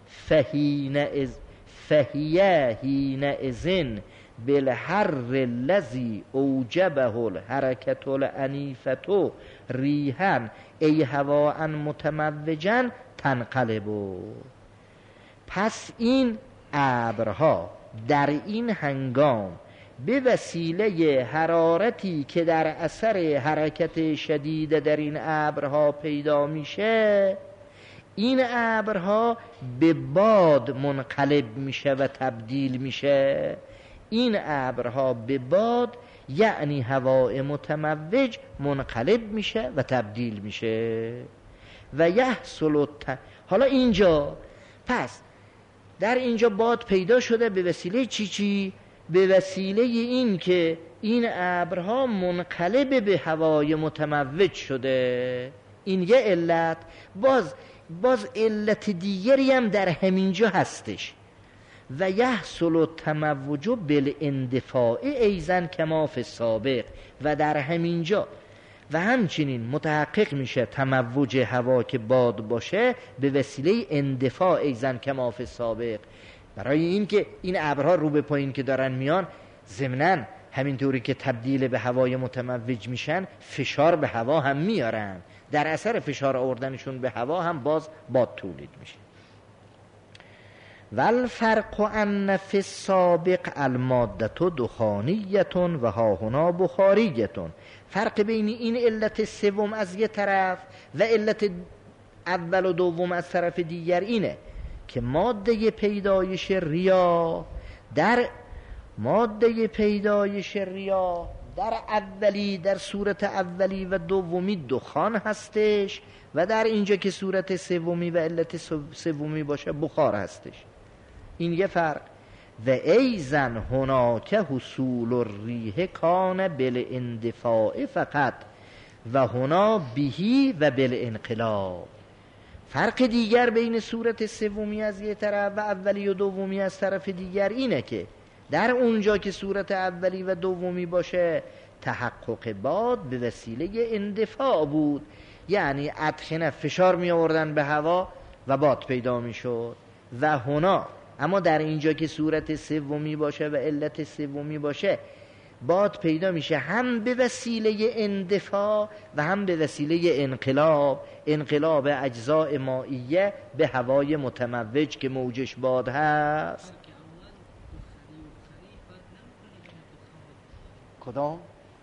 فهیه حین اذن بالحر الذی اوجبه الحرکت العنیفة ریحا ای هواء متموجا تنقلب. پس این ابرها در این هنگام به وسیله حرارتی که در اثر حرکت شدید در این ابرها پیدا میشه، این ابرها به باد منقلب میشه و تبدیل میشه. این ابرها به باد یعنی هوای متموج منقلب میشه و تبدیل میشه و یحصل حالا اینجا پس در اینجا باد پیدا شده به وسیله چی؟ به وسیله این که این ابرها منقلب به هوای متموج شده. این یه علت. باز علت دیگری هم در همینجا هستش. و یحصل التموج بالاندفاع ایضا کما فی السابق. و در همینجا و همچنین متحقق میشه تموج هوا که باد باشه به وسیله اندفاع ایضا کما فی السابق. برای این که این ابرها رو به پایین که دارن میان، ضمناً همینطوری که تبدیل به هوای متموج میشن فشار به هوا هم میارن، در اثر فشار آوردنشون به هوا هم باز باد تولید میشه. والفرق ان فی السابق الماده دخانیه و هاهنا بخاریه. فرق بین این علت سوم از یه طرف و علت اول و دوم از طرف دیگر اینه که ماده پیدایش ریا در در صورت اولی و دومی دخان هستش و در اینجا که صورت سومی و علت سومی باشه بخار هستش. این یه فرق. و ایضا هناک حصول الریح کان بالاندفاع فقط و هنا بهی و بالانقلاب. فرق دیگر بین صورت سومی از یه طرف و اولی و دومی از طرف دیگر اینه که در اونجا که صورت اولی و دومی باشه تحقق باد به وسیله اندفاع بود، یعنی ادخنه فشار می آوردن به هوا و باد پیدا می شد. و هنا اما در اینجا که صورت سومی باشه و علت سومی باشه باد پیدا میشه هم به وسیله اندفاع و هم به وسیله انقلاب اجزاء مائیه به هوای متموج که موجش باد هست. کدام؟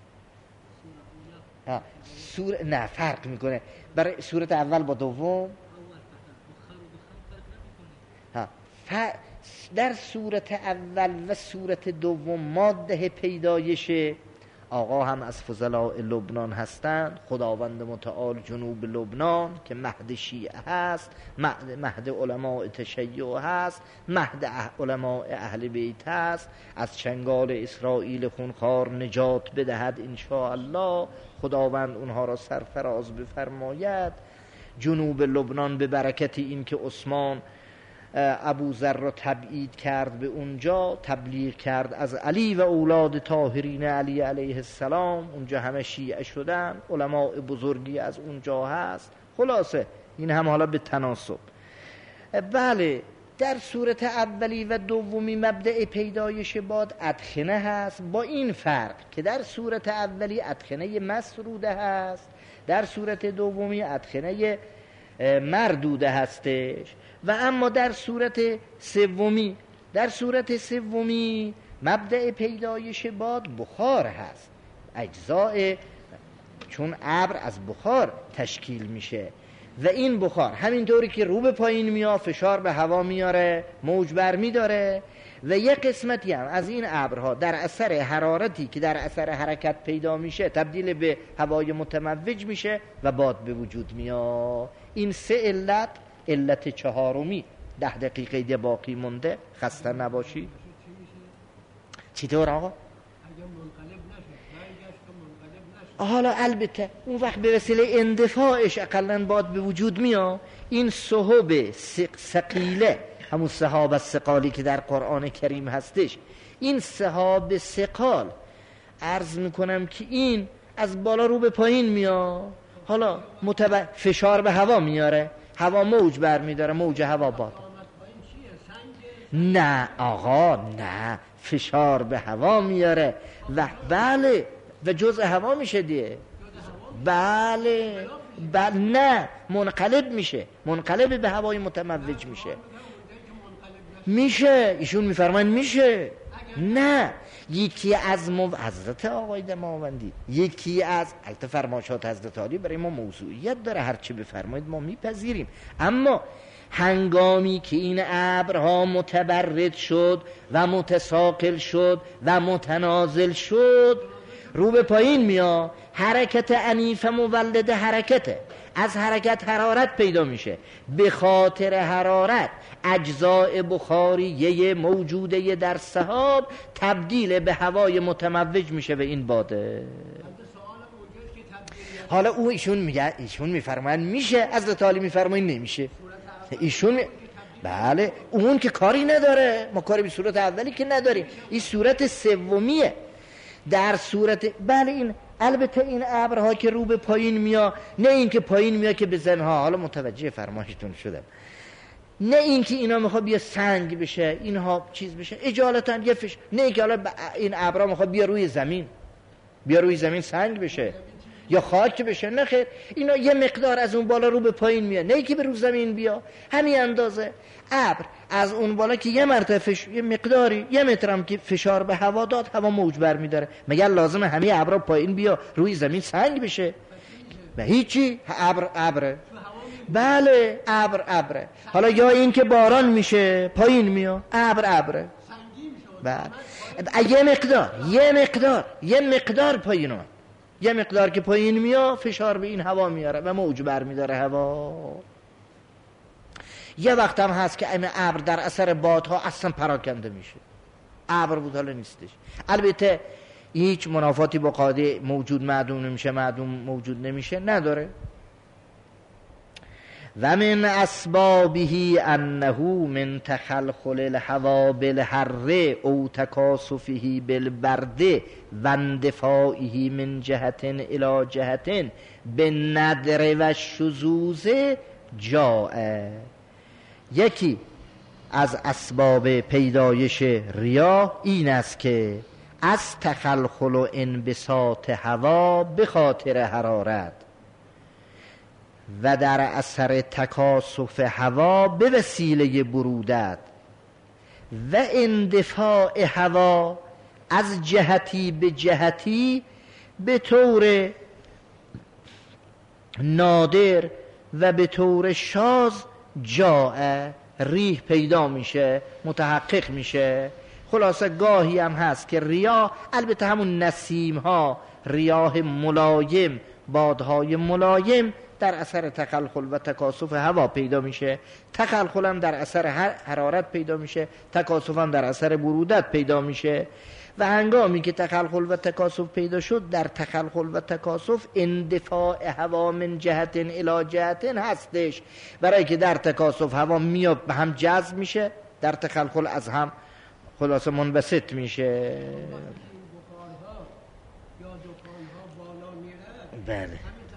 نه فرق میکنه برای صورت اول با دوم. در صورت اول و صورت دوم ماده پیدایش آقا هم از فضلاء لبنان هستند، خداوند متعال جنوب لبنان که مهد شیعه هست، مهد علماء تشیع هست، مهد علماء اهل بیت هست، از چنگال اسرائیل خونخوار نجات بدهد انشاءالله، خداوند اونها را سرفراز بفرماید. جنوب لبنان به برکت این که عثمان ابوذر را تبعید کرد به اونجا، تبلیغ کرد از علی و اولاد طاهرین علی علیه السلام، اونجا همه شیعه شدن، علماء بزرگی از اونجا هست. خلاصه این هم حالا به تناسب. بله در صورت اولی و دومی مبدأ پیدایش باد ادخنه هست، با این فرق که در صورت اولی ادخنه مسروده هست، در صورت دومی ادخنه مردوده هستش. و اما در صورت سومی مبدأ پیدایش باد بخار هست، اجزاء، چون ابر از بخار تشکیل میشه و این بخار همینطوری که رو به پایین میاد فشار به هوا میاره، موج بر میداره و یک قسمتی هم از این ابرها در اثر حرارتی که در اثر حرکت پیدا میشه تبدیل به هوای متموج میشه و باد به وجود میاد. این سه علت چهارمی. 10 دقیقه دیگه باقی مونده، خسته نباشی. چطور آقا؟ حالا البته اون وقت به وسیله اندفاعش اقلن باد به وجود میاد. این صحب ثقیله، همون سحاب الثقالی که در قرآن کریم هستش، این سحاب ثقال عرض میکنم که این از بالا رو به پایین میاد، حالا فشار به هوا میاره، هوا موج بر میداره، موج هوا باد. نه آقا نه، فشار به هوا میاره و بله و جزء هوا میشه دیگه. بله نه منقلب میشه، منقلب به هوای متموج میشه. ایشون میفرمایند میشه. نه یکی از حضرت آقای دماوندی، یکی از البته فرمایشات حضرت عالی برای ما موضوعیت داره، هرچی بفرمایید ما میپذیریم، اما هنگامی که این ابرها متبرد شد و متساقل شد و متنازل شد، رو به پایین میاد، حرکت عنیف مولد حرکته، از حرکت حرارت پیدا میشه، به خاطر حرارت اجزاء بخاریه موجوده در سحاب تبدیل به هوای متموج میشه به این باده. حالا او ایشون میفرماین میشه، حضرت عالی میفرماین نمیشه. ایشون بله، اون که کاری نداره، ما کاری به صورت اولی که نداریم، این صورت سومیه. در صورت بله این البته این ابرها که رو به پایین میاد، نه این که پایین میاد که بزنها، حالا متوجه فرمایشتون شدم، نه این که اینا میخواد بیا سنگ بشه، اینها چیز بشه اجالتا یه فش، نه این که حالا این ابرها میخواد بیا روی زمین سنگ بشه یا خاک بشه، نه خیر، اینا یه مقدار از اون بالا رو به پایین میاد، نه که به رو زمین بیا، همین اندازه. ابر از اون بالا که یه مرتبه یه مقداری یه مترم که فشار به هوا داد، هوا موج بر میداره، مگر لازمه همه ابرها پایین بیا روی زمین سنگ بشه؟ به هیچی، ابر بله ابر. حالا یا این که باران میشه پایین میاد، ابر بله، یه مقدار پایین اومد، یه مقدار که پایین میاد فشار به این هوا میاره و موج بر میداره هوا. یه وقت هم هست که این ابر در اثر بادها اصلا پراکنده میشه، ابر بود حالا نیستش. البته هیچ منافاتی با قاعده موجود معدوم نمیشه، معدوم موجود نمیشه نداره. و من اسبابه انه من تخلخل الهوا بالحر او تکاسفه بالبرد و اندفاعه من جهت الى جهت بالندر و الشذوذ جاء. یکی از اسباب پیدایش ریا این است که از تخلخل و انبساط هوا به خاطر حرارت و در اثر تکاسف هوا به وسیله برودت و اندفاع هوا از جهتی به جهتی به طور نادر و به طور شاذ جاء ریح پیدا میشه، متحقق میشه. خلاصه گاهی هم هست که ریا، البته همون نسیم ها، ریاح ملایم، بادهای ملایم در اثر تخلخل و تکاسف هوا پیدا میشه، تخلخل هم در اثر حرارت پیدا میشه، تکاسف هم در اثر برودت پیدا میشه. و هنگامی که تخلخل و تکاسف پیدا شد، در تخلخل و تکاسف اندفاع هوا من جهت الی جهت هستش، برای که در تکاسف هوا میاد به هم جذب میشه، در تخلخل از هم خلاصه منبسط میشه. بله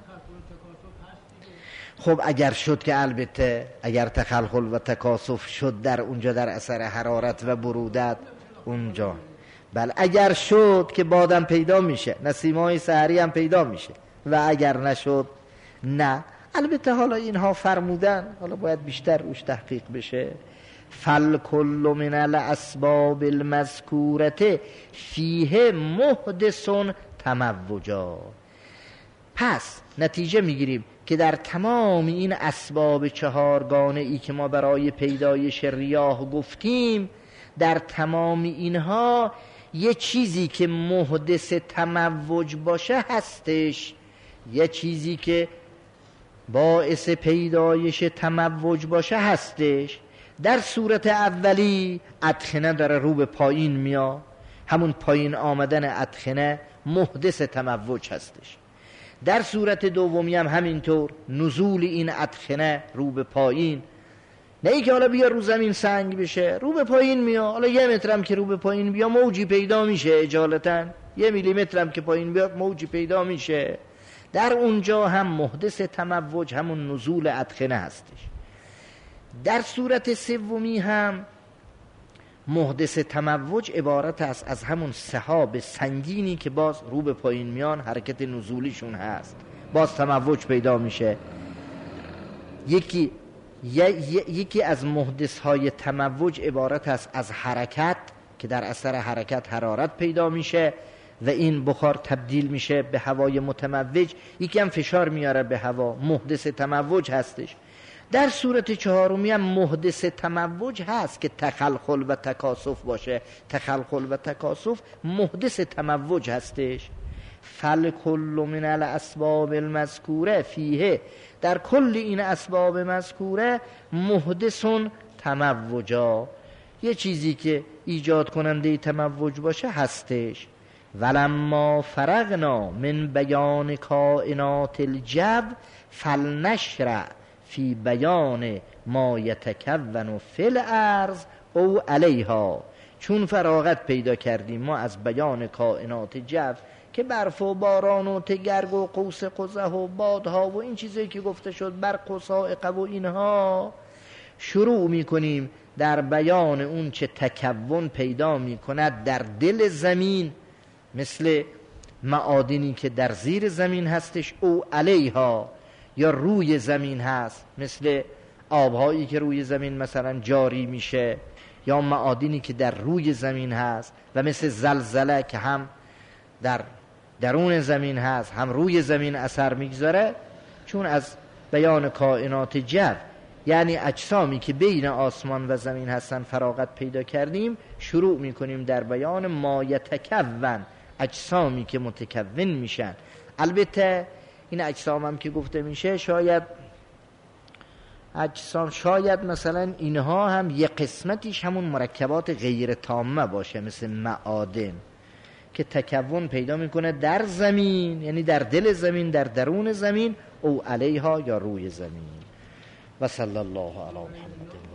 خب اگر شد که البته اگر تخلخل و تکاسف شد در اونجا در اثر حرارت و برودت اونجا، بله اگر شد که بادم پیدا میشه، نسیمای سحری هم پیدا میشه، و اگر نشد نه. البته حالا اینها فرمودن، حالا باید بیشتر روش تحقیق بشه. فالکل من الاسباب المذکورته فیه محدث تموجا. پس نتیجه میگیریم که در تمام این اسباب چهارگانه ای که ما برای پیدایش ریاح گفتیم، در تمام اینها یه چیزی که محدث تموج باشه هستش، یه چیزی که باعث پیدایش تموج باشه هستش. در صورت اولی ادخنه داره رو به پایین میاد، همون پایین آمدن ادخنه محدث تموج هستش. در صورت دومی هم همینطور، نزول این ادخنه رو به پایین، نه ای که حالا بیا رو زمین سنگ بشه، رو به پایین میاد. حالا یه مترم که رو به پایین بیا موجی پیدا میشه، اجالتا یه میلی مترم که پایین بیاد موجی پیدا میشه. در اونجا هم محدث تموج همون نزول ادخنه هستش. در صورت سومی هم محدث تموج عبارت است از همون سحاب سنگینی که باز رو به پایین میان، حرکت نزولیشون هست، باز تموج پیدا میشه. یکی از محدث های تموج عبارت است از حرکت که در اثر حرکت حرارت پیدا میشه و این بخار تبدیل میشه به هوای متموج، یکی هم فشار میاره به هوا، محدث تموج هستش. در صورت چهارمی هم محدث تموج هست که تخلخل و تکاثف باشه. تخلخل و تکاثف محدث تموج هستش. فالکل من الاسباب المذکوره فیه، در کل این اسباب مذکوره محدث تموجا، یه چیزی که ایجاد کننده تموج باشه هستش. ولما فرغنا من بیان کائنات الجو فلنشرع فی بیان ما یتکون فی الارض او علیها. چون فراغت پیدا کردیم ما از بیان کائنات جو که برف و باران و تگرگ و قوس قزح و بادها و این چیزایی که گفته شد، برق و صاعقه و اینها، شروع میکنیم در بیان اون چه تکون پیدا میکند در دل زمین، مثل معادنی که در زیر زمین هستش او علیها، یا روی زمین هست مثل آبهایی که روی زمین مثلا جاری میشه، یا معادنی که در روی زمین هست، و مثل زلزله که هم در درون زمین هست هم روی زمین اثر میگذاره. چون از بیان کائنات جو، یعنی اجسامی که بین آسمان و زمین هستن، فراغت پیدا کردیم، شروع میکنیم در بیان ما یتکون، اجسامی که متکون میشن. البته این اجسام هم که گفته میشه، شاید اجسام، شاید مثلا اینها هم یه قسمتیش همون مرکبات غیر تامه باشه، مثل معادن که تکون پیدا میکنه در زمین، یعنی در دل زمین، در درون زمین، او علیها یا روی زمین. و صلی الله علی محمد.